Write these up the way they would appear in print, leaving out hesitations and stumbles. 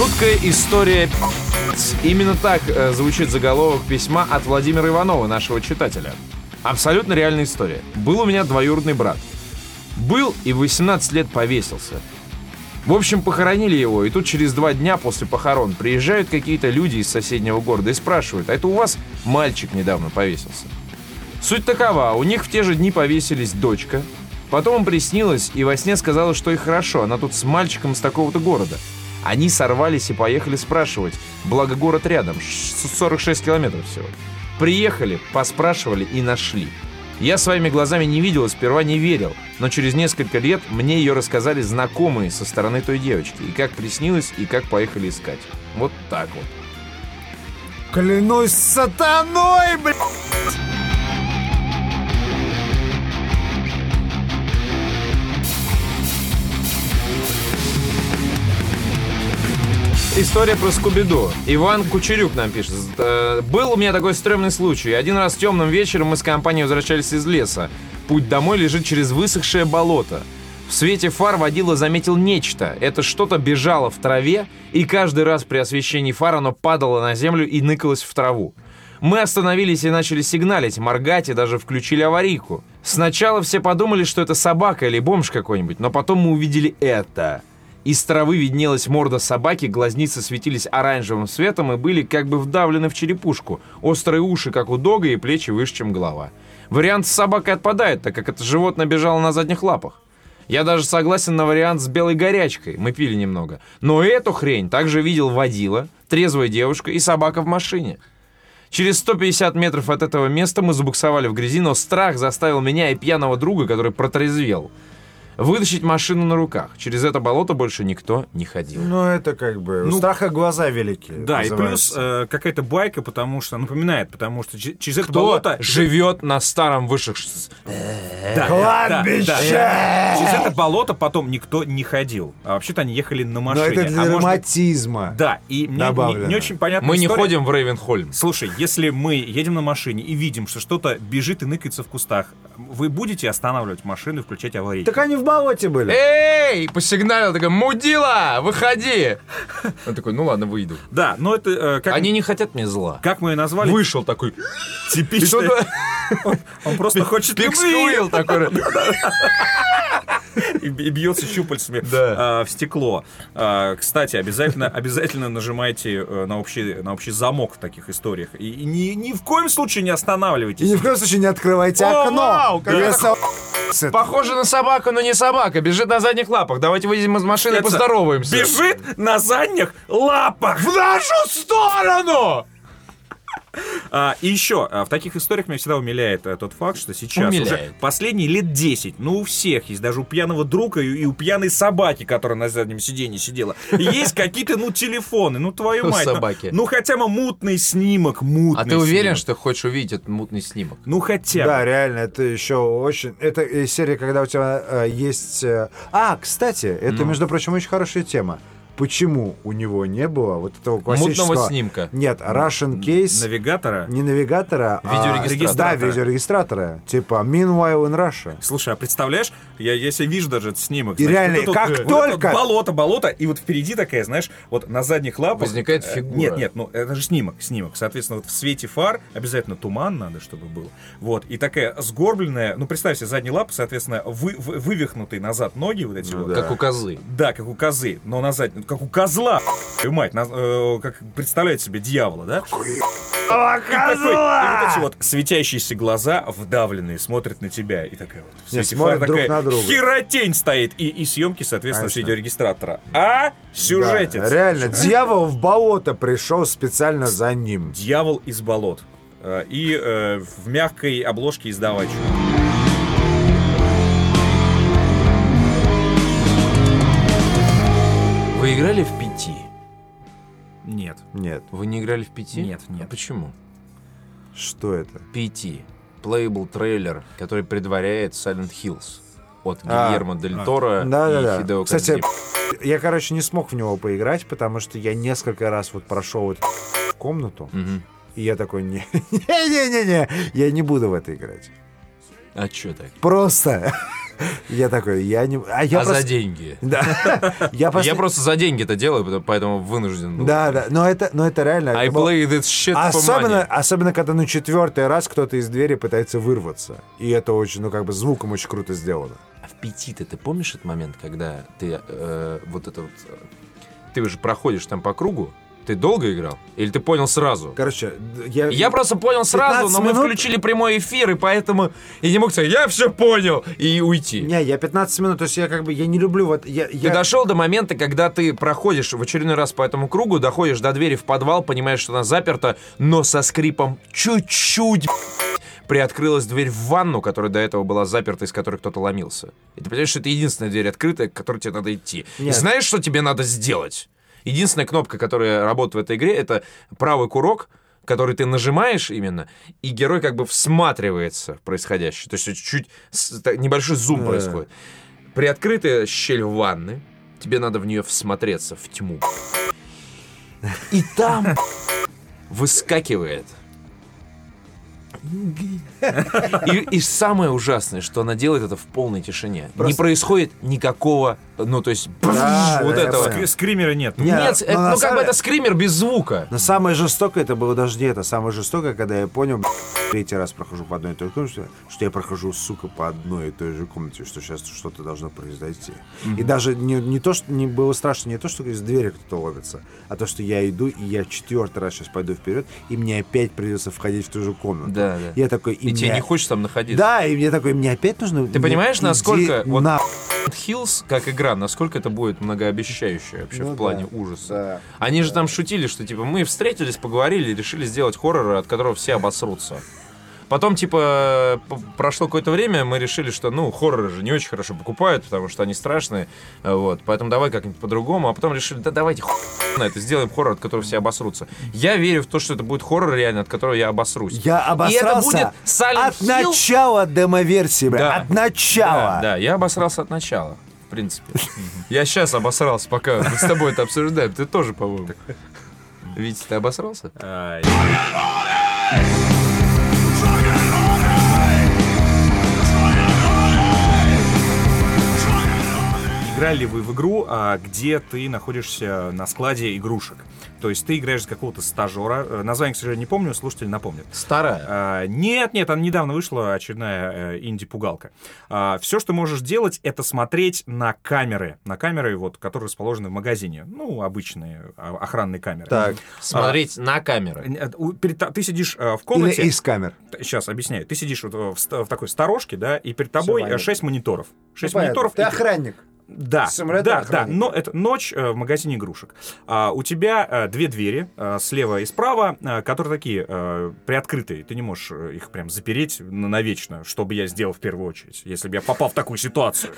Жуткая история. Именно так звучит заголовок письма от Владимира Иванова, нашего читателя. Абсолютно реальная история. Был у меня двоюродный брат. Был и в 18 лет повесился. В общем, похоронили его, и тут через 2 дня после похорон приезжают какие-то люди из соседнего города и спрашивают: а это у вас мальчик недавно повесился? Суть такова: у них в те же дни повесились дочка. Потом им приснилось, и во сне сказала, что ей хорошо, она тут с мальчиком с такого-то города. Они сорвались и поехали спрашивать, благо город рядом, 46 километров всего. Приехали, поспрашивали и нашли. Я своими глазами не видел и сперва не верил, но через несколько лет мне ее рассказали знакомые со стороны той девочки, и как приснилось, и как поехали искать. Вот так вот. Клянусь сатаной, блядь! История про Скуби-Ду. Иван Кучерюк нам пишет. Был у меня такой стрёмный случай. Один раз темным вечером мы с компанией возвращались из леса. Путь домой лежит через высохшее болото. В свете фар водила заметил нечто. Это что-то бежало в траве, и каждый раз при освещении фар оно падало на землю и ныкалось в траву. Мы остановились и начали сигналить, моргать и даже включили аварийку. Сначала все подумали, что это собака или бомж какой-нибудь, но потом мы увидели это. Из травы виднелась морда собаки, глазницы светились оранжевым светом и были как бы вдавлены в черепушку, острые уши, как у дога, и плечи выше, чем голова. Вариант с собакой отпадает, так как это животное бежало на задних лапах. Я даже согласен на вариант с белой горячкой, мы пили немного. Но эту хрень также видел водила, трезвая девушка и собака в машине. Через 150 метров от этого места мы забуксовали в грязи, но страх заставил меня и пьяного друга, который протрезвел, вытащить машину на руках. Через это болото больше никто не ходил. Ну, это как бы... у страха глаза велики. Да, называется. И плюс какая-то байка, потому что через это Кто болото... живет на старом высших... Кладбище! Через это болото потом никто не ходил. А вообще-то они ехали на Но машине. это для драматизма. Да, и мне не очень понятно. Мы не ходим в Рейвенхольм. Слушай, если мы едем на машине и видим, что что-то бежит и ныкается в кустах, вы будете останавливать машину и включать аварийку? Так они в болоте были. Эй! Посигналил, такой: мудила, выходи! Он такой: ну ладно, выйду. Да, но это... Они не хотят мне зла. Как мы ее назвали? Вышел такой. Типичный. Он просто хочет Пиксквилл такой. и бьется щупальцами в стекло. Кстати, обязательно нажимайте на общий замок в таких историях. И ни в коем случае не останавливайтесь. И ни в коем случае не открывайте окно. Похоже на собаку, но не собака. Бежит на задних лапах. Давайте выйдем из машины и поздороваемся. Бежит на задних лапах! В нашу сторону! И еще, в таких историях меня всегда умиляет тот факт, что сейчас уже последние лет 10, ну у всех есть, даже у пьяного друга и у пьяной собаки, которая на заднем сиденье сидела, есть какие-то, телефоны, твою мать. Собаки. Хотя бы мутный снимок, мутный. А ты уверен, снимок. что хочешь увидеть этот мутный снимок? Хотя бы. Да, реально, это еще очень... Это серия, когда у тебя есть... кстати, это, между прочим, очень хорошая тема. Почему у него не было вот этого классического... Мутного снимка. Нет, Russian Case... Навигатора? Не навигатора, Видеорегистратора. Да, видеорегистратора. Типа Meanwhile in Russia. Слушай, а представляешь, я себе вижу даже этот снимок. И реально, как только... Болото, и вот впереди такая, знаешь, вот на задних лапах... Возникает фигура. Нет, это же снимок. Соответственно, вот в свете фар обязательно туман надо, чтобы был. Вот, и такая сгорбленная, представь себе, задние лапы, соответственно, вывихнутые назад ноги вот эти вот. Да. Как у козы. Да, как у козы, но на заднем, как у козла. Твою мать, как представляете себе дьявола, да? И вот эти вот светящиеся глаза вдавленные смотрят на тебя. И такая вот в свете фар друг на друга. херотень стоит. И съемки, соответственно, с видеорегистратора. Сюжетец. Да, реально, дьявол в болото пришел специально за ним. Дьявол из болот. И в мягкой обложке издавача. Вы играли в 5? Нет. Нет. Вы не играли в 5? Нет. А почему? Что это? 5. Playable трейлер, который предваряет Silent Hills от Гильермо Дель Торо и Хидео Кстати, Кодзима. я, не смог в него поиграть, потому что я несколько раз прошел эту комнату, и я такой: не-не-не, я не буду в это играть. А чё так? Просто Я такой, я не... за деньги. Да. Я просто за деньги это делаю, поэтому вынужден был. Да, но это реально... I play this shit for money. Особенно, когда на 4-й раз кто-то из двери пытается вырваться. И это очень, звуком очень круто сделано. А в 5 ты помнишь этот момент, когда ты ты уже проходишь там по кругу? Ты долго играл? Или ты понял сразу? Короче, я просто понял сразу, но мы включили прямой эфир, и поэтому я не мог сказать, я все понял, и уйти. Не, я 15 минут, то есть я не люблю Ты дошел до момента, когда ты проходишь в очередной раз по этому кругу, доходишь до двери в подвал, понимаешь, что она заперта, но со скрипом чуть-чуть приоткрылась дверь в ванну, которая до этого была заперта, из которой кто-то ломился. И ты понимаешь, что это единственная дверь открытая, к которой тебе надо идти. Нет. И знаешь, что тебе надо сделать? Единственная кнопка, которая работает в этой игре, это правый курок, который ты нажимаешь именно, и герой как бы всматривается в происходящее. То есть чуть-чуть небольшой зум происходит. Приоткрытая щель в ванны, тебе надо в нее всмотреться, в тьму. И там выскакивает. И самое ужасное, что она делает это в полной тишине. Не происходит никакого, этого. Скримера нет. Нет, это скример без звука. Но самое жестокое, это было даже не это. Самое жестокое, когда я понял, 3-й раз прохожу по одной и той же комнате, что я прохожу, сука, по одной и той же комнате, что сейчас что-то должно произойти. И даже не то, что не было страшно, не то, что из двери кто-то ловится, а то, что я иду, и я 4-й раз сейчас пойду вперед, и мне опять придется входить в ту же комнату. Да. Я такой, и тебе не хочешь там находиться. Да, и мне такой, мне опять нужно... Ты понимаешь, насколько вот Hills, как игра, насколько это будет многообещающее вообще в плане ужаса. Да. Они же там шутили, что типа мы встретились, поговорили, решили сделать хоррор, от которого все обосрутся. Потом, прошло какое-то время, мы решили, что, хорроры же не очень хорошо покупают, потому что они страшные, поэтому давай как-нибудь по-другому, а потом решили, давайте на это, сделаем хоррор, от которого все обосрутся. Я верю в то, что это будет хоррор реально, от которого я обосрусь. Я обосрался от начала демоверсии, от начала. Да, я обосрался от начала, в принципе. Я сейчас обосрался, пока мы с тобой это обсуждаем, ты тоже, по-моему. Витя, ты обосрался? Играли ли вы в игру, где ты находишься на складе игрушек? То есть ты играешь за какого-то стажера. Название, к сожалению, не помню, слушатели напомнят. Старая? Нет, она недавно вышла, очередная инди-пугалка. Все, что можешь делать, это смотреть на камеры. На камеры, которые расположены в магазине. Обычные охранные камеры. Так, смотреть на камеры. Ты сидишь в комнате... Или из камер. Сейчас объясняю. Ты сидишь в такой сторожке, да, и перед тобой 6 мониторов. 6 мониторов. Ты охранник. Да, но это ночь в магазине игрушек. У тебя 2 двери, слева и справа, которые такие приоткрытые. Ты не можешь их прям запереть навечно, что бы я сделал в первую очередь, если бы я попал в такую ситуацию.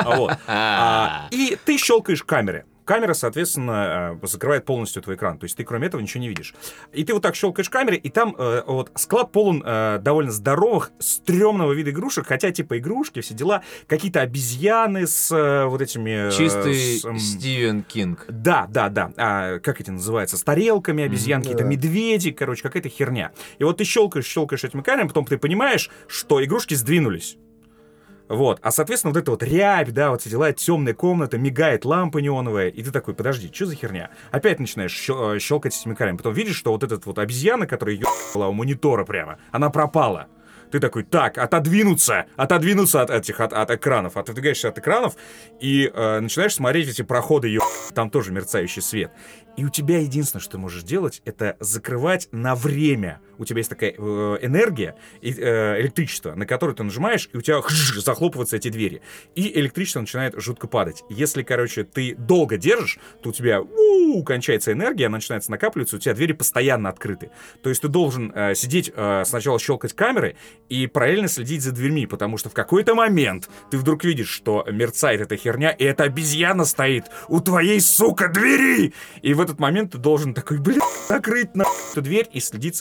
И ты щелкаешь камеры. Камера, соответственно, закрывает полностью твой экран. То есть ты, кроме этого, ничего не видишь. И ты вот так щелкаешь камеры, и там склад полон довольно здоровых, стрёмного вида игрушек. Хотя, игрушки, все дела. Какие-то обезьяны с этими... Чистый Стивен Кинг. Да. Как эти называются? С тарелками обезьян, какие-то медведи, какая-то херня. И вот ты щелкаешь этими камерами, потом ты понимаешь, что игрушки сдвинулись. А, соответственно, вот эта рябь, все дела, темная комната, мигает лампа неоновая, и ты такой, подожди, что за херня? Опять начинаешь щелкать этими камерами. Потом видишь, что вот эта обезьяна, которая была у монитора прямо, она пропала. Ты такой, отодвинуться от экранов. Отодвигаешься от экранов и начинаешь смотреть эти проходы, там тоже мерцающий свет. И у тебя единственное, что ты можешь делать, это закрывать на время. У тебя есть такая энергия, электричество, на которое ты нажимаешь, и у тебя захлопываются эти двери. И электричество начинает жутко падать. Если, ты долго держишь, то у тебя кончается энергия, она начинается накапливаться, у тебя двери постоянно открыты. То есть ты должен сидеть, сначала щелкать камеры и параллельно следить за дверьми, потому что в какой-то момент ты вдруг видишь, что мерцает эта херня, и эта обезьяна стоит у твоей, сука, двери! И в этот момент ты должен такой, закрыть эту дверь и следить, соответственно, за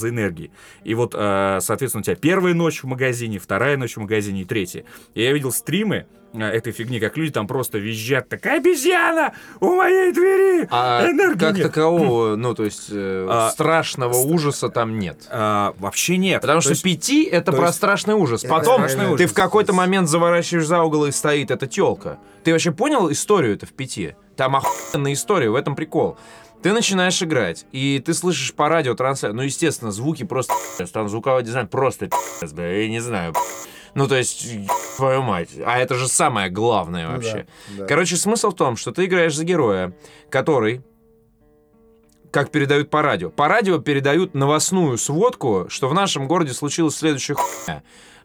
доза энергии. И вот, соответственно, у тебя первая ночь в магазине, вторая ночь в магазине и третья. И я видел стримы этой фигни, как люди там просто визжат: такая обезьяна у моей двери! Энергии как нет. такового, ну, то есть, страшного ужаса там нет. Вообще нет. Потому что есть, 5 — это про страшный ужас. это Потом страшный ты ужас, в какой-то то есть. момент заворачиваешь за угол, и стоит эта тёлка. Ты вообще понял историю-то в 5? Там охуенная история, в этом прикол. Ты начинаешь играть, и ты слышишь по радио трансляцию. Ну, естественно, звуки просто там звуковой дизайн просто я не знаю. Ну, то есть, твою мать. А это же самое главное вообще. Да. Короче, смысл в том, что ты играешь за героя, который, как передают по радио. По радио передают новостную сводку, что в нашем городе случилась следующая хуйня.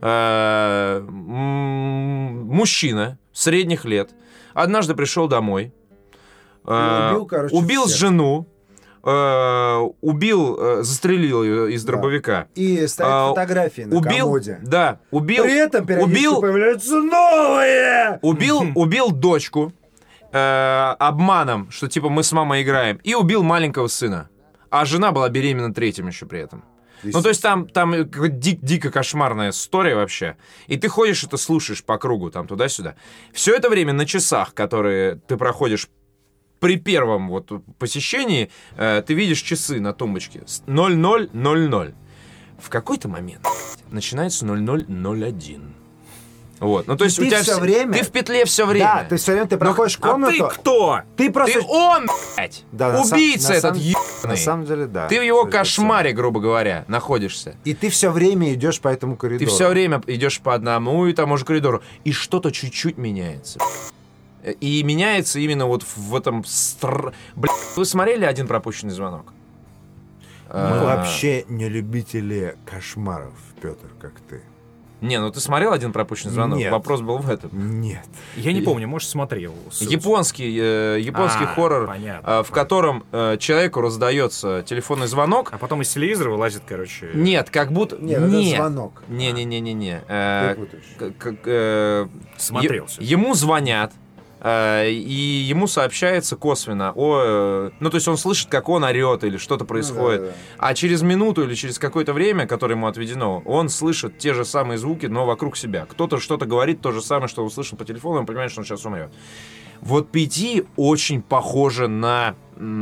Мужчина средних лет однажды пришел домой, убил всех. жену, застрелил ее из дробовика. И ставит фотографии на комоде. Убил. При этом периодически убил, появляются новые! убил дочку обманом, что типа мы с мамой играем, и убил маленького сына. А жена была беременна 3-м еще при этом. Ну, то есть там дико кошмарная история вообще. И ты ходишь это слушаешь по кругу, там туда-сюда. Все это время на часах, которые ты проходишь при первом вот посещении, ты видишь часы на тумбочке. 00:00. В какой-то момент начинается 00:01. Вот. Ну, то есть у тебя всё время... Ты в петле все время. Да, ты все время ты проходишь комнату. А ты кто? Ты просто... Ты он, блядь! Да, Убийца на этот На ебаный! самом деле, да. Ты в его Это кошмаре, грубо говоря, находишься. И ты все время идешь по этому коридору. Ты все время идешь по одному и тому же коридору. И что-то чуть-чуть меняется. И меняется именно вот в этом... Блядь, вы смотрели «Один пропущенный звонок»? Мы вообще не любители кошмаров, Петр, как ты. Не, ну ты смотрел «Один пропущенный звонок»? Нет. Вопрос был в этом. Нет. Я не помню, может, смотрел. Японский хоррор, понятно, в котором человеку раздается телефонный звонок. А потом из телевизора вылазит, короче... Нет, как будто... Нет, это звонок. Не-не-не-не-не. Ты путаешь. Смотрелся. Ему звонят, и ему сообщается косвенно ну, то есть он слышит, как он орет или что-то происходит. да. А через минуту или через какое-то время, которое ему отведено, он слышит те же самые звуки, но вокруг себя. Кто-то что-то говорит, то же самое, что услышал по телефону, он понимает, что он сейчас умрет. Вот «Пяти» очень похоже на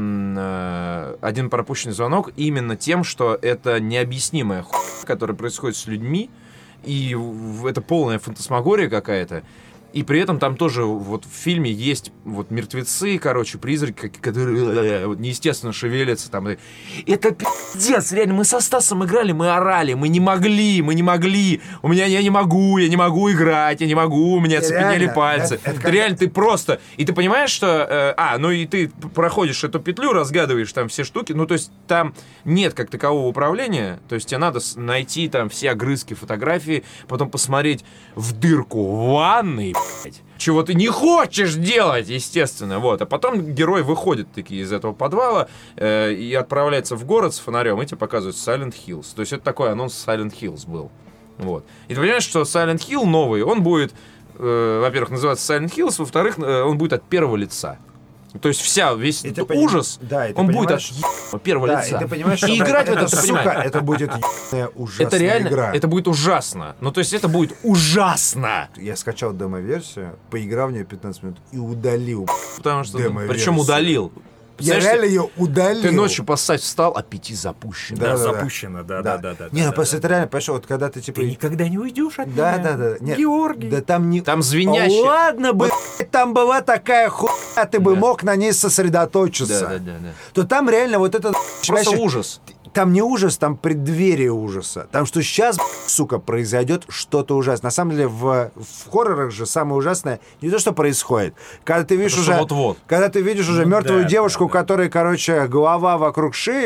«Один пропущенный звонок» именно тем, что это необъяснимая хуйня, которая происходит с людьми, и это полная фантасмагория какая-то. И при этом там тоже вот в фильме есть вот мертвецы, короче, призраки, которые вот неестественно шевелятся там. Это пиздец, реально, мы со Стасом играли, мы орали, мы не могли. Я не могу играть, у меня цепенели пальцы. Реально, ты просто... И ты понимаешь, что... ну и ты проходишь эту петлю, разгадываешь там все штуки, ну то есть там нет как такового управления, то есть тебе надо найти там все огрызки фотографии, потом посмотреть в дырку в ванной, чего ты не хочешь делать, естественно. Вот. А потом герой выходит таки из этого подвала и отправляется в город с фонарем, и тебе показывают Silent Hills. То есть это такой анонс Silent Hills был. Вот. И ты понимаешь, что Silent Hill новый, он будет, во-первых, называться Silent Hills, во-вторых, он будет от первого лица. То есть весь этот ужас, он будет от первого лица. И ты понимаешь, что играть в это, ты понимаешь. Это будет ужасная это реально, игра. это будет ужасно. Ну, то есть это будет ужасно. Я скачал демо-версию, поиграл в нее 15 минут и удалил. Потому что, демо-версию. причем удалил. Я реально ее удалил. Ты ночью поссать встал, а 5 запущено. Да, запущено, да. Не, ну просто это реально, понимаешь, вот когда ты типа... Ты никогда не уйдешь от меня. Да. Нет, Георгий. Да там не... Там звенящий. Ладно бы, там была такая хуйня, ты бы мог на ней сосредоточиться. Да. То там реально вот этот... Просто ужас. Там не ужас, там преддверие ужаса. Там что сейчас, сука, произойдет что-то ужасное. На самом деле в хоррорах же самое ужасное не то, что происходит. Когда ты видишь уже... Вот-вот. Когда ты видишь уже мертвую девушку, у которой, короче, голова вокруг шеи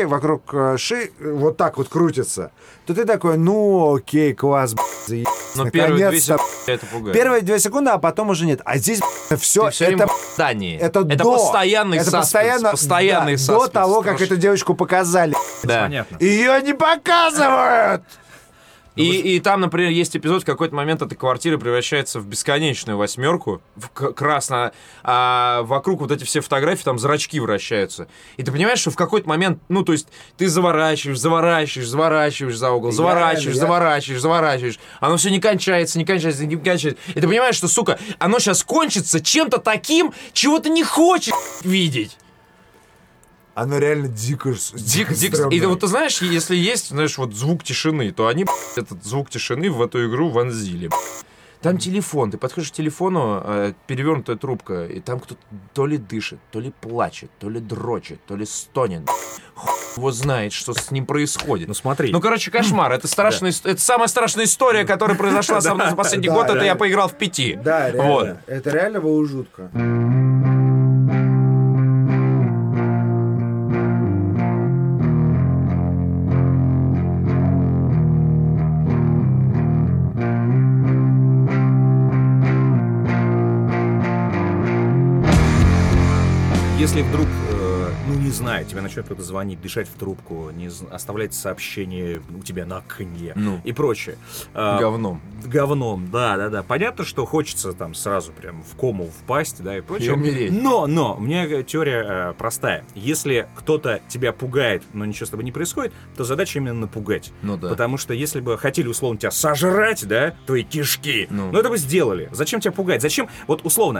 вот так вот крутится, то ты такой, ну окей, класс, но первые 2 секунды это пугает. Первые 2 секунды, а потом уже нет. А здесь все это здание. Это постоянный саспенс. Постоянный саспенс. До того, как эту девочку показали. Да. Понятно. Ее не показывают! И там, например, есть эпизод, в какой-то момент эта квартира превращается в бесконечную восьмерку, в красно, а вокруг вот эти все фотографии, там зрачки вращаются. И ты понимаешь, что в какой-то момент, ну, то есть ты заворачиваешь за угол, заворачиваешь. Оно все не кончается. И ты понимаешь, что, сука, оно сейчас кончится чем-то таким, чего ты не хочешь видеть. Оно реально дико. И вот ты знаешь, если есть, знаешь, вот звук тишины, то они этот звук тишины в эту игру вонзили. Там телефон, ты подходишь к телефону, перевернутая трубка, и там кто-то то ли дышит, то ли плачет, то ли дрочит, то ли стонет. Хуй его знает, что с ним происходит. Ну смотри. Ну, короче, кошмар. Это самая страшная история, которая произошла со мной за последний год. Это я поиграл в 5. Да, реально. Это реально было жутко. Если вдруг, не знаю, тебе начнет кто-то звонить, дышать в трубку, оставлять сообщение у тебя на окне и прочее. Говном, да. Понятно, что хочется там сразу прям в кому впасть, да, и прочее. И умереть. Но, у меня теория простая. Если кто-то тебя пугает, но ничего с тобой не происходит, то задача именно напугать. Ну да. Потому что если бы хотели, условно, тебя сожрать, да, твои кишки, это бы сделали. Зачем тебя пугать? Зачем, вот условно,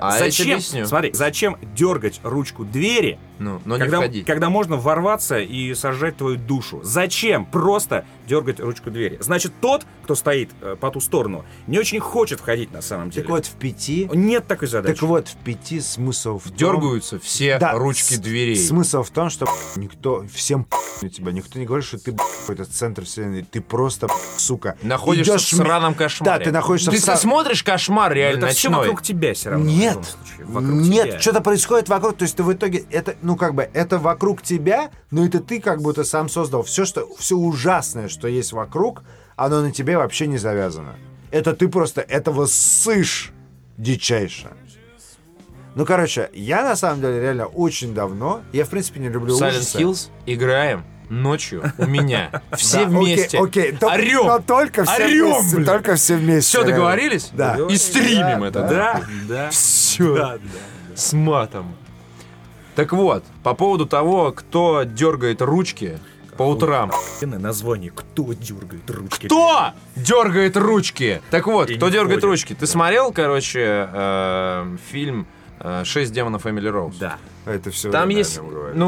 зачем дергать ручку двери, когда можно ворваться и сожрать твою душу? Зачем просто дергать ручку двери? Значит, тот, кто стоит по ту сторону, не очень хочет входить на самом деле. Так вот, в 5... Нет такой задачи. Так вот, в 5 смысл в том... Дергаются все ручки дверей. Смысл в том, что всем на тебя. Никто не говорит, что ты какой-то центр вселенной. Ты просто, сука, находишься в сраном кошмаре. Да, ты находишься Ты смотришь кошмар реально ночной. Это все вокруг тебя все равно. Нет, что-то происходит вокруг. То есть ты в итоге... Это вокруг тебя, но это ты как будто сам создал. Все ужасное, что есть вокруг, оно на тебе вообще не завязано. Это ты просто этого ссышь дичайше. Ну, короче, я на самом деле реально очень давно, я в принципе не люблю ужасы. Silent Hills играем ночью у меня. Все вместе. Орем! Но только все вместе. Все, договорились? Да. И стримим это, да? Все. С матом. Так вот, по поводу того, кто дергает ручки по утрам. Название «Кто дергает ручки?» Кто дергает ручки? Так вот, кто дергает ручки? Ты смотрел, короче, фильм «6 демонов Эмили Роуз»? Да. Это все. Там есть,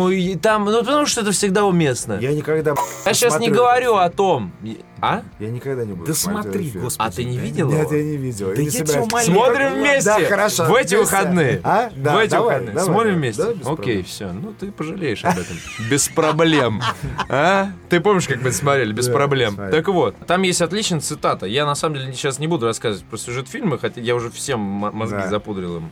потому что это всегда уместно. Я никогда. Я сейчас не говорю о том. А? Я никогда не буду. Да смотри, господи. А ты не видел? Нет, я не видел. Да я тебя умоляю. Смотрим вместе. Да, хорошо. В эти выходные. А? Да, в эти давай, выходные. давай, Смотрим да, вместе. да, без Окей, проблем. все. Ну ты пожалеешь об этом. Без проблем. А? Ты помнишь, как мы это смотрели? Без проблем. Так вот, там есть отличная цитата. Я на самом деле сейчас не буду рассказывать про сюжет фильма, хотя я уже всем мозги запудрил им.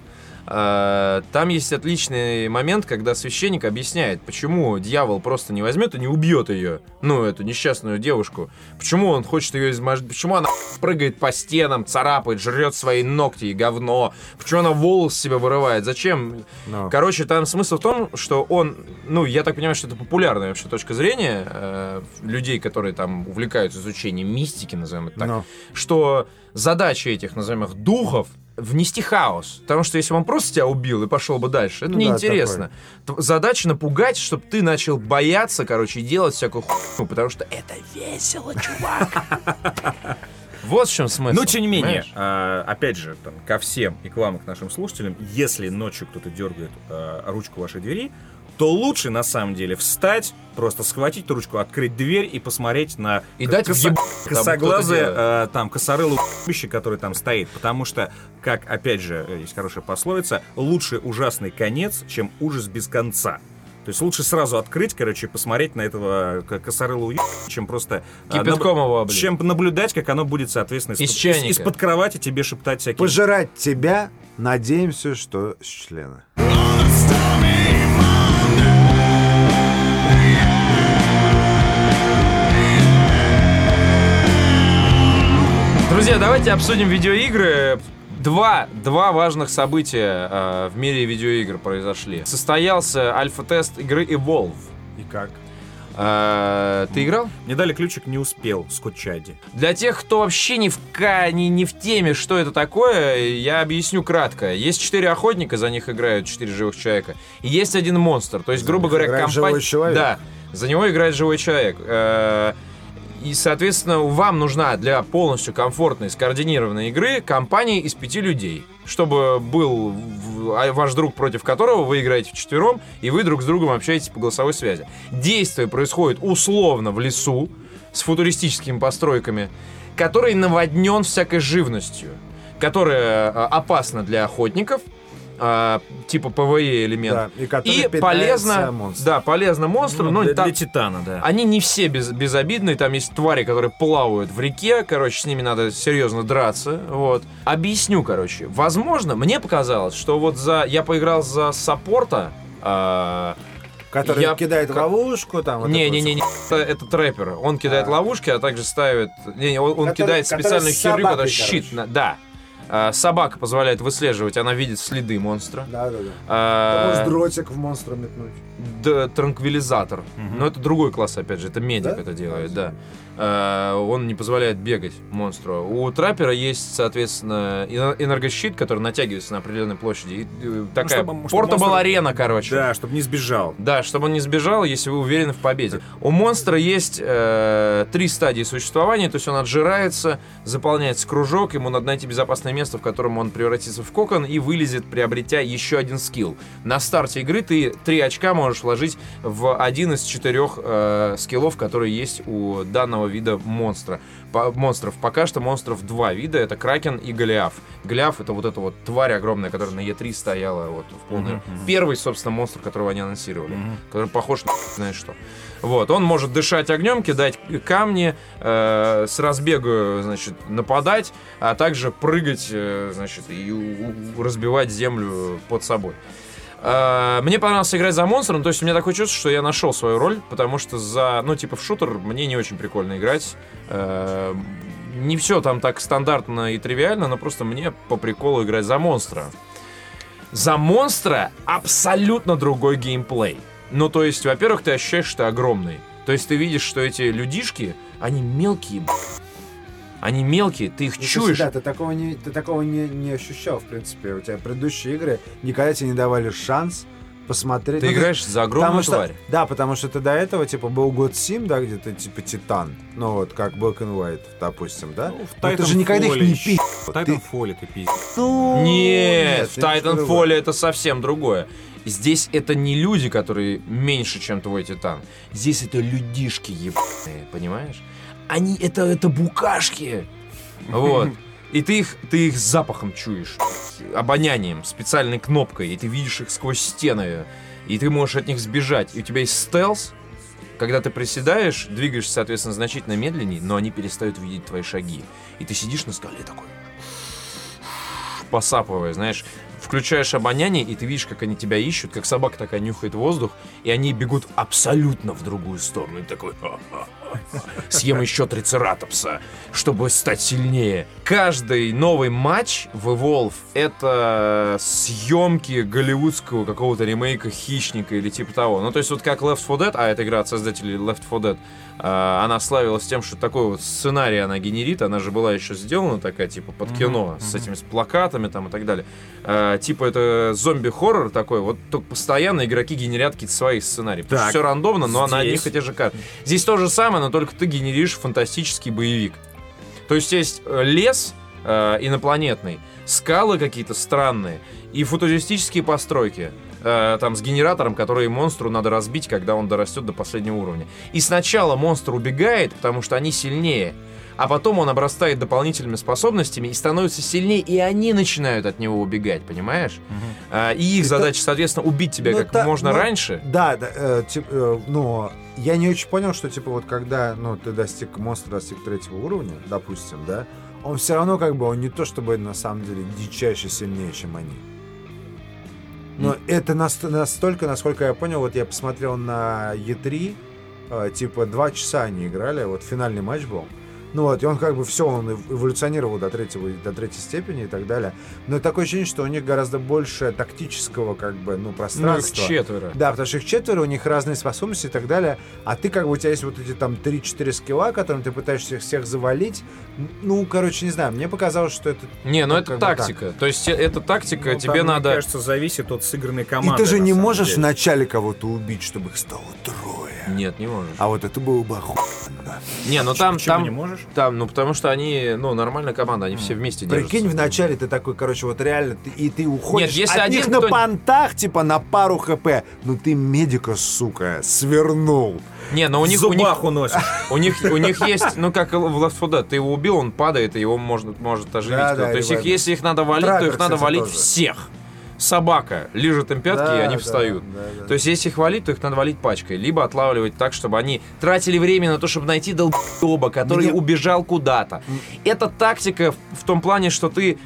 Там есть отличный момент, когда священник объясняет, почему дьявол просто не возьмет и не убьет ее, эту несчастную девушку. Почему он хочет ее измождить, почему она прыгает по стенам, царапает, жрет свои ногти и говно, почему она волос себе вырывает, зачем? Короче, там смысл в том, что он, я так понимаю, что это популярная вообще точка зрения людей, которые там увлекаются изучением мистики, назовем это так, что задача этих, назовем их, духов внести хаос. Потому что если бы он просто тебя убил и пошел бы дальше, это неинтересно. Задача напугать, чтобы ты начал бояться, и делать всякую хуйню, потому что это весело, чувак. Вот в чем смысл. Но, тем не менее, опять же, ко всем и к вам, и к нашим слушателям, если ночью кто-то дергает ручку вашей двери, то лучше, на самом деле, встать, просто схватить ручку, открыть дверь и посмотреть на косоглазое, косорылое ***ище, который там стоит. Потому что, как, опять же, есть хорошая пословица, лучше ужасный конец, чем ужас без конца. То есть лучше сразу открыть, и посмотреть на этого косорылого чем просто... Кипятком его облить. Чем наблюдать, как оно будет, соответственно, из-под кровати тебе шептать всякие... Пожирать тебя, надеемся, что с члена. Друзья, давайте обсудим видеоигры. Два важных события в мире видеоигр произошли. Состоялся альфа-тест игры Evolve. И как? Ты играл? Мне дали ключик, не успел, Скотчади. Для тех, кто вообще не в теме, что это такое, я объясню кратко. Есть 4 охотника, за них играют 4 живых человека. И есть один монстр. То есть, грубо говоря, компания... живой человек? Да, за него играет живой человек. И, соответственно, вам нужна для полностью комфортной, скоординированной игры компания из 5 людей. Чтобы был ваш друг, против которого вы играете вчетвером, и вы друг с другом общаетесь по голосовой связи. Действие происходит условно в лесу с футуристическими постройками, который наводнен всякой живностью, которая опасна для охотников, типа ПВЕ элемент. Да, и полезно монстром. Да, полезно монстру. Ну, для Титана, да. Они не все безобидные. Там есть твари, которые плавают в реке. Короче, с ними надо серьезно драться. Вот. Объясню, короче. Возможно, мне показалось, что вот я поиграл за саппорта. Который кидает ловушку, там... Вот не, это трэпер. Он кидает ловушки, а также ставит... Он кидает специальную херню, когда щит... Да. Собака позволяет выслеживать, она видит следы монстра. Да. Может дротик в монстра метнуть. Да, транквилизатор. Но это другой класс, опять же, это медик это делает, да. Он не позволяет бегать монстру. У траппера есть, соответственно, энергощит, который натягивается на определенной площади. И такая портабл-арена, короче. Да, чтобы не сбежал. Да, чтобы он не сбежал, если вы уверены в победе. У монстра есть 3 стадии существования, то есть он отжирается, заполняется кружок, ему надо найти безопасное место, в котором он превратится в кокон и вылезет, приобретя еще один скилл. На старте игры ты 3 очка можешь вложить в один из 4 скиллов, которые есть у данного вида монстров. Пока что монстров 2 вида, это Кракен и Голиаф. Голиаф — это вот эта вот тварь огромная, которая на Е3 стояла вот в полной... Первый, собственно, монстр, которого они анонсировали, который похож на знаешь что. Вот, он может дышать огнем, кидать камни, с разбегу, значит, нападать, а также прыгать, значит, и разбивать землю под собой. Мне понравилось играть за монстром, то есть у меня такое чувство, что я нашел свою роль, потому что в шутер мне не очень прикольно играть. Не все там так стандартно и тривиально, но просто мне по приколу играть за монстра. За монстра абсолютно другой геймплей. Ну, то есть, во-первых, ты ощущаешь, что ты огромный. То есть ты видишь, что эти людишки, они мелкие, Они мелкие, ты их чуешь. Да, ты такого не ощущал, в принципе. У тебя предыдущие игры никогда тебе не давали шанс посмотреть. Ты играешь за огромную тварь. Да, потому что ты до этого, типа, был год Сим, да, где ты, типа, Титан. Ну, вот, как Black and White, допустим, да? Ну, в ты же никогда их не пиздил. В Titanfall ты пиздил. Ну, нет, в Titanfall это совсем другое. Здесь это не люди, которые меньше, чем твой Титан. Здесь это людишки ебаные, понимаешь? Они это букашки. Вот. И ты их запахом чуешь, обонянием, специальной кнопкой, и ты видишь их сквозь стены, и ты можешь от них сбежать. И у тебя есть стелс, когда ты приседаешь, двигаешься, соответственно, значительно медленнее, но они перестают видеть твои шаги. И ты сидишь на скале такой, посапывая, знаешь, включаешь обоняние, и ты видишь, как они тебя ищут, как собака такая нюхает воздух, и они бегут абсолютно в другую сторону. И такой, съем еще трицератопса, чтобы стать сильнее. Каждый новый матч в Evolve — это съемки голливудского какого-то ремейка Хищника или типа того. Ну, то есть вот как Left 4 Dead, а это игра от создателей Left 4 Dead, она славилась тем, что такой вот сценарий она генерит. Она же была еще сделана такая, типа, под кино, с этими с плакатами там и так далее. Типа это зомби-хоррор такой, вот только постоянно игроки генерят какие-то свои сценарии. Потому что все рандомно, но на одних и тех же картах. Здесь то же самое, но только ты генеришь фантастический боевик. То есть есть лес инопланетный, скалы какие-то странные и футуристические постройки. Там с генератором, который монстру надо разбить, когда он дорастет до последнего уровня. И сначала монстр убегает, потому что они сильнее, а потом он обрастает дополнительными способностями и становится сильнее, и они начинают от него убегать, понимаешь? И их задача, соответственно, убить тебя можно раньше. Да, но я не очень понял, что, типа, вот когда, ты достиг 3-го уровня, допустим, да, он все равно, как бы, он не то, чтобы на самом деле дичайше сильнее, чем они. Но это настолько, насколько я понял, вот я посмотрел на E3, типа 2 часа они играли, вот финальный матч был. Ну вот, и он как бы все, он эволюционировал до третьей степени и так далее. Но такое ощущение, что у них гораздо больше тактического как бы, пространства. Ну, их 4. Да, потому что их 4, у них разные способности и так далее. А ты как бы, у тебя есть вот эти там 3-4 скилла, которыми ты пытаешься всех завалить. Ну, короче, не знаю, мне показалось, что это... Не, ну это тактика. То есть это тактика, тебе там, надо... Мне кажется, зависит от сыгранной команды. И ты же не можешь вначале кого-то убить, чтобы их стало 3. Нет, не можешь. А вот это было бы охуенно. Не, ну там... не можешь? Там, потому что они, нормальная команда, они все вместе держатся. Прикинь, вначале ты такой, короче, вот реально, и ты уходишь Нет, если от один них на кто- понтах, типа на пару хп. Ну ты медика, сука, свернул. Не, но у В них зубах уносишь. у них есть, как в Left 4 Dead, ты его убил, он падает, и его может оживить. Да, кто-то. да, То есть и если их надо валить, Траппер, то их надо кстати, валить тоже. всех. Собака лижет им пятки, Да, и они да, встают. да. То есть если их валить, то их надо валить пачкой. Либо отлавливать так, чтобы они тратили время на то, чтобы найти долбоеба, который Мне- убежал куда-то. Это тактика в том плане, что ты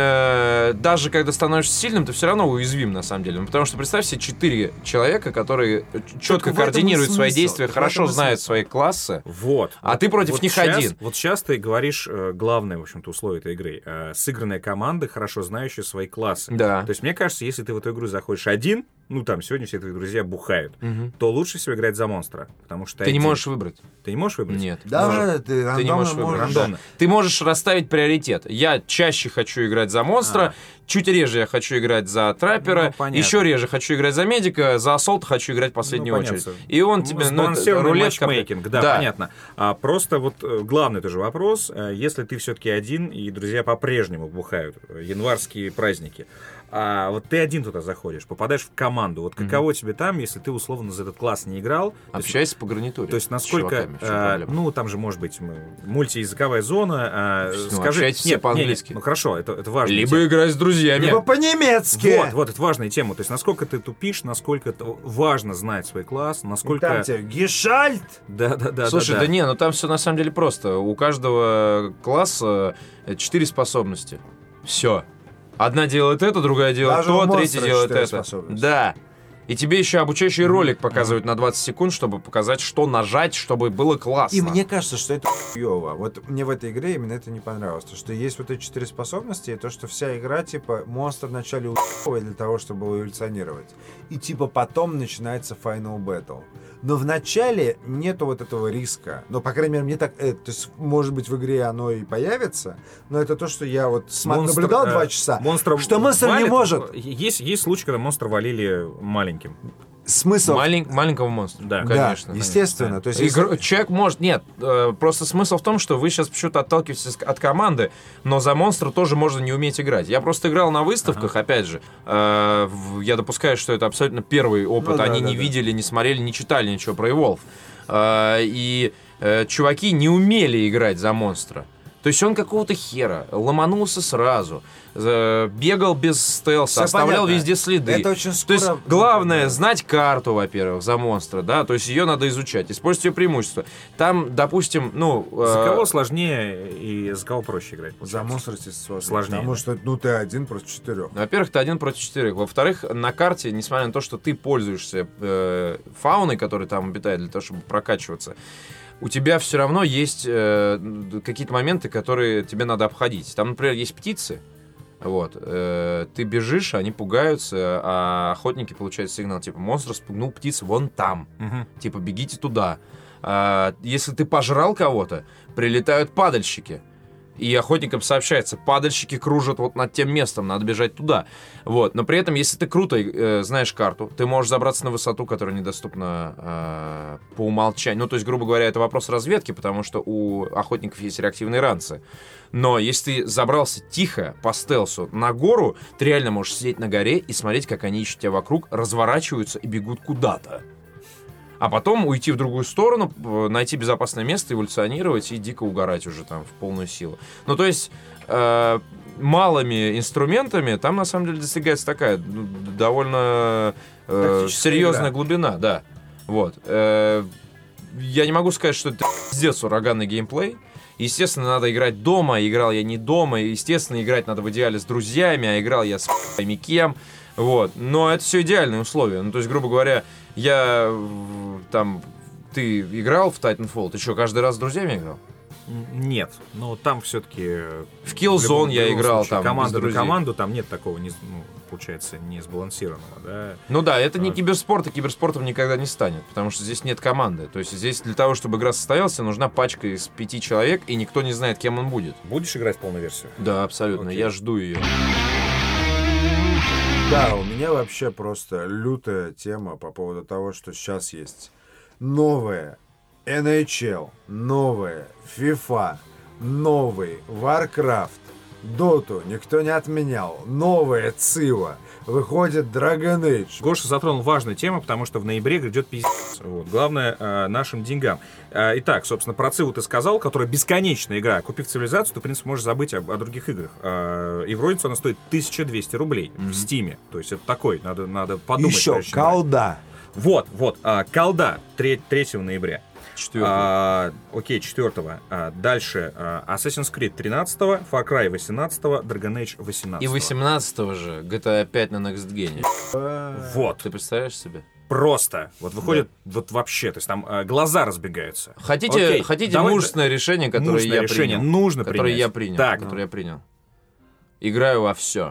даже когда становишься сильным, ты все равно уязвим, на самом деле. Потому что представь себе 4 человека, которые четко в этом и координируют свои смысл. действия, Так в хорошо этом и знают смысл. свои классы. Вот. А ты против них один. Вот сейчас ты говоришь главное, в общем-то, условие этой игры. Сыгранная команда, хорошо знающая свои классы. Да. То есть, мне кажется, если ты в эту игру заходишь один, сегодня все твои друзья бухают, то лучше всего играть за монстра. Потому что Ты не один. можешь выбрать. Ты не можешь выбрать? Нет. Да, ты Ты не рандомно можешь выбрать. можешь. Рандомно. Ты можешь расставить приоритет. Я чаще хочу играть за монстра, чуть реже я хочу играть за траппера, Ну, понятно. еще реже хочу играть за медика, за ассолта хочу играть в последнюю очередь. понятно. И он тебе... Сбалансированный рулетка... матчмейкинг, да, понятно. Просто вот главный тоже вопрос, если ты все-таки один, и друзья по-прежнему бухают, январские праздники, а вот ты один туда заходишь, попадаешь в команду, вот каково тебе там, если ты условно за этот класс не играл? Общайся по гарнитуре. То есть с насколько, чуваками, в чем проблема? там же может быть мультиязыковая зона. общайтесь все по-английски. Хорошо, это важно. Либо играть с друзьями. Либо по-немецки. Вот, это важная тема. То есть, насколько ты тупишь, насколько это важно знать свой класс, насколько... Там тебе гешальт. Да. Слушай, там все на самом деле просто. У каждого класса 4 способности. Все. Одна делает это, другая делает Даже у то, монстра третья делает 4 это. способности. Да. И тебе еще обучающий ролик показывают на 20 секунд, чтобы показать, что нажать, чтобы было классно. И мне кажется, что это хуёво. Вот мне в этой игре именно это не понравилось. То, что есть вот эти 4 способности, и то, что вся игра, типа, монстр вначале уебывает для того, чтобы эволюционировать. И, типа, потом начинается Final Battle. Но в начале нету вот этого риска. Но, по крайней мере, мне так... то есть, может быть, в игре оно и появится, но это то, что я вот наблюдал 2 часа. Что монстр не может. Есть случаи, когда монстр валили маленьким. Смысл... Маленького монстра. Да. Конечно. Да, естественно. То есть, Человек может... Нет, просто смысл в том, что вы сейчас почему-то отталкиваетесь от команды, но за монстра тоже можно не уметь играть. Я просто играл на выставках, опять же. Я допускаю, что это абсолютно первый опыт. Ну да, Они да, не да. видели, не смотрели, не читали ничего про Evolve. И чуваки не умели играть за монстра. То есть он какого-то хера ломанулся сразу, бегал без стелса, Всё оставлял понятно. везде следы. Это очень То есть скоро- главное Да. знать карту, во-первых, за монстра, да, то есть ее надо изучать, использовать ее преимущества. Там, допустим, За кого сложнее и за кого проще играть? За монстра, естественно, Сложнее, Потому да. что, ты 1 против 4. во-первых, ты 1 против 4. Во-вторых, на карте, несмотря на то, что ты пользуешься фауной, которая там обитает для того, чтобы прокачиваться, у тебя все равно есть какие-то моменты, которые тебе надо обходить. Там, например, есть птицы. Вот. Ты бежишь, они пугаются, а охотники получают сигнал, типа, монстр спугнул птиц вон там. Типа, бегите туда. Если ты пожрал кого-то, прилетают падальщики. И охотникам сообщается, падальщики кружат вот над тем местом, надо бежать туда. Вот. Но при этом, если ты круто знаешь карту, ты можешь забраться на высоту, которая недоступна по умолчанию. Ну, то есть, грубо говоря, это вопрос разведки, потому что у охотников есть реактивные ранцы. Но если ты забрался тихо по стелсу на гору, ты реально можешь сидеть на горе и смотреть, как они ищут тебя вокруг, разворачиваются и бегут куда-то. А потом уйти в другую сторону, найти безопасное место, эволюционировать и дико угорать уже там в полную силу. Ну, то есть, малыми инструментами там, на самом деле, достигается такая довольно серьезная глубина, да. Вот. Я не могу сказать, что это пиздец ураганный геймплей. Естественно, надо играть дома. Играл я не дома. Естественно, играть надо в идеале с друзьями, а играл я с пойми кем. Вот. Но это все идеальные условия. Ну, то есть, грубо говоря, ты играл в Titanfall? Ты что, каждый раз с друзьями играл? Нет, но там все-таки... В Killzone я играл там. Команда на команду, там нет такого, получается, не сбалансированного, да? Ну да, это не киберспорт, и киберспортом никогда не станет, потому что здесь нет команды. То есть здесь для того, чтобы игра состоялась, нужна пачка из 5 человек, и никто не знает, кем он будет. Будешь играть в полную версию? Да, абсолютно, я жду ее. Да, у меня вообще просто лютая тема по поводу того, что сейчас есть новая NHL, новая FIFA, новый Warcraft, Доту никто не отменял, новая Цива, выходит Dragon Age. Гоша затронул важную тему, потому что в ноябре грядет пиздец. Вот. Главное, нашим деньгам. Итак, собственно, про Циву ты сказал, которая бесконечная игра. Купив цивилизацию, ты, в принципе, можешь забыть о других играх. И в розницу она стоит 1200 рублей в Стиме. То есть это такой, надо подумать. Еще колда. Вот, колда 3 ноября. 4-го. Окей, 4-го. Дальше Assassin's Creed 13-го, Far Cry 18-го, Dragon Age 18-го. И 18-го же GTA 5 на Next Gen. Вот. Ты представляешь себе? Просто. Вот выходит, вот вообще, то есть там глаза разбегаются. Хотите давай, мужественное решение, которое я принял? Нужно которое принять. я принял. Так. Которое я принял. Играю во все.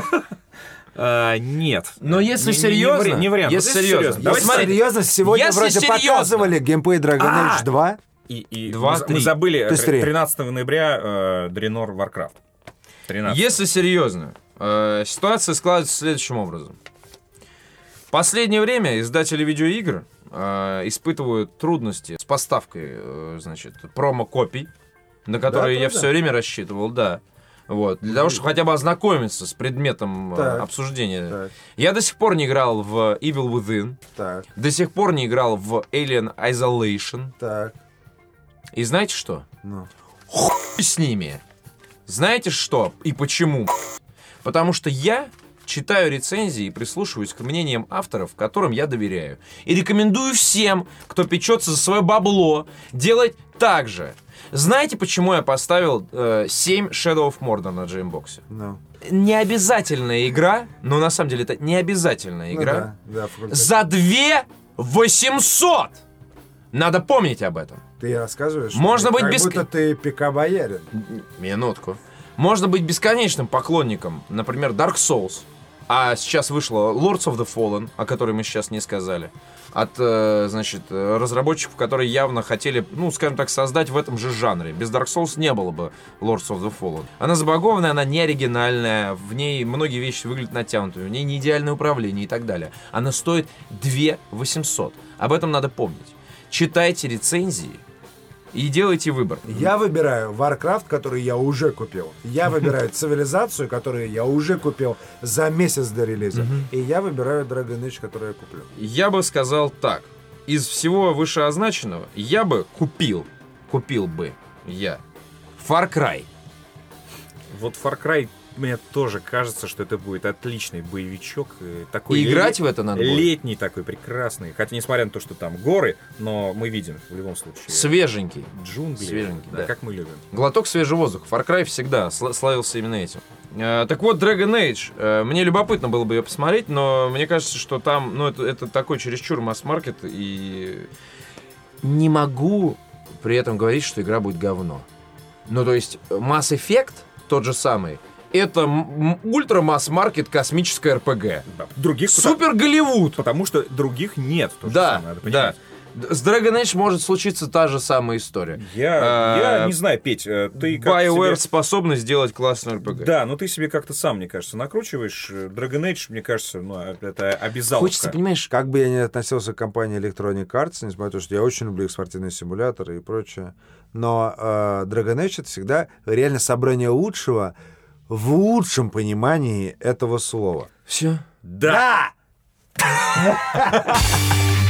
Нет. Но если серьезно... Не вариант. Если серьезно. Давайте серьезно, сегодня вроде показывали геймплей Dragon Age 2. И 2, мы забыли 3. 13 ноября Draenor Warcraft. 13. Если серьезно, ситуация складывается следующим образом. В последнее время издатели видеоигр испытывают трудности с поставкой, значит, промо-копий, на которые я все время рассчитывал, да. Вот, для того, чтобы хотя бы ознакомиться с предметом обсуждения. Так. Я до сих пор не играл в Evil Within, Так, до сих пор не играл в Alien Isolation. так, И знаете что? ну. Хуй с ними. Знаете что и почему? Потому что я читаю рецензии и прислушиваюсь к мнениям авторов, которым я доверяю. И рекомендую всем, кто печется за свое бабло, делать так же. Знаете, почему я поставил 7 Shadow of Mordor на Джеймбоксе? Ну. Не обязательная игра, но на самом деле это не обязательная игра. За 2800! Надо помнить об этом. Ты рассказываешь? Можно быть как без... будто ты пика-боярин. Минутку. Можно быть бесконечным поклонником, например, Dark Souls. А сейчас вышло Lords of the Fallen, о которой мы сейчас не сказали. От, значит, разработчиков, которые явно хотели, ну, скажем так, создать в этом же жанре. Без Dark Souls не было бы Lords of the Fallen. Она забагованная, она не оригинальная, в ней многие вещи выглядят натянутыми, в ней не идеальное управление и так далее. Она стоит 2800. Об этом надо помнить. Читайте рецензии и делайте выбор. Я выбираю Warcraft, который я уже купил. Я выбираю цивилизацию, которую я уже купил за месяц до релиза. И я выбираю Dragon Age, который я куплю. Я бы сказал так. Из всего вышеозначенного я бы купил бы я Far Cry. Вот Far Cry, мне тоже кажется, что это будет отличный боевичок. Такой И играть в это надо будет. Летний такой, прекрасный. Хотя, несмотря на то, что там горы, но мы видим в любом случае. Свеженький. Джунгли. Свеженький, да. Как мы любим. Глоток свежего воздуха. Far Cry всегда славился именно этим. Так вот, Dragon Age. Мне любопытно было бы ее посмотреть, но мне кажется, что там, ну, это такой чересчур масс-маркет, и не могу при этом говорить, что игра будет говно. Ну, то есть, Mass Effect, тот же самый, это ультра-масс-маркет космическая РПГ. Да. Других Супер Голливуд! Потому что других нет. Да, да. С Dragon Age может случиться та же самая история. Я не знаю, Петь, ты как BioWare себе... способны сделать классную РПГ. Да, но ты себе как-то сам, мне кажется, накручиваешь. Dragon Age, мне кажется, ну, это обязаловка. Хочется, понимаешь... Как бы я ни относился к компании Electronic Arts, несмотря на то, что я очень люблю их спортивные симуляторы и прочее, но Dragon Age — это всегда реально собрание лучшего в лучшем понимании этого слова. Все? Да!